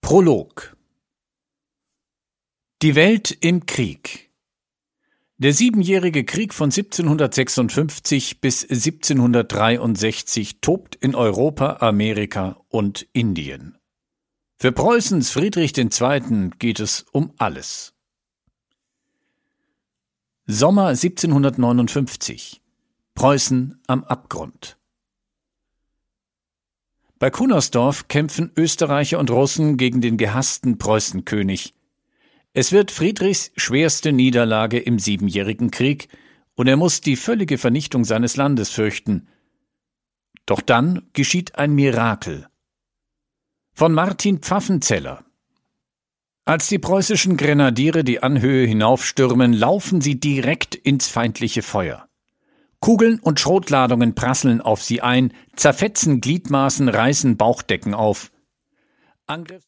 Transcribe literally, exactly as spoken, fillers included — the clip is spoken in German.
Prolog. Die Welt im Krieg. Der Siebenjährige Krieg von siebzehnhundertsechsundfünfzig bis siebzehnhundertdreiundsechzig tobt in Europa, Amerika und Indien. Für Preußens Friedrich der Zweite. Geht es um alles. Sommer siebzehnhundertneunundfünfzig. Preußen am Abgrund. Bei Kunersdorf kämpfen Österreicher und Russen gegen den gehassten Preußenkönig. Es wird Friedrichs schwerste Niederlage im Siebenjährigen Krieg und er muss die völlige Vernichtung seines Landes fürchten. Doch dann geschieht ein Mirakel. Von Martin Pfaffenzeller. Als die preußischen Grenadiere die Anhöhe hinaufstürmen, laufen sie direkt ins feindliche Feuer. Kugeln und Schrotladungen prasseln auf sie ein, zerfetzen Gliedmaßen, reißen Bauchdecken auf. Angriff